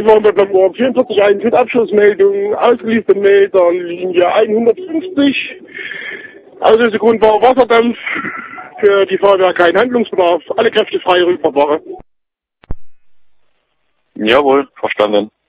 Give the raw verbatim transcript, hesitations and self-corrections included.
Warmbad-Labor vierundvierzig eins mit Abschussmeldung, ausgelieferte Meter, Linie hundertfünfzig. Auslösegrund war Wasserdampf. Für die Feuerwehr kein Handlungsbedarf. Alle Kräfte frei rückfahrbar. Jawohl, verstanden.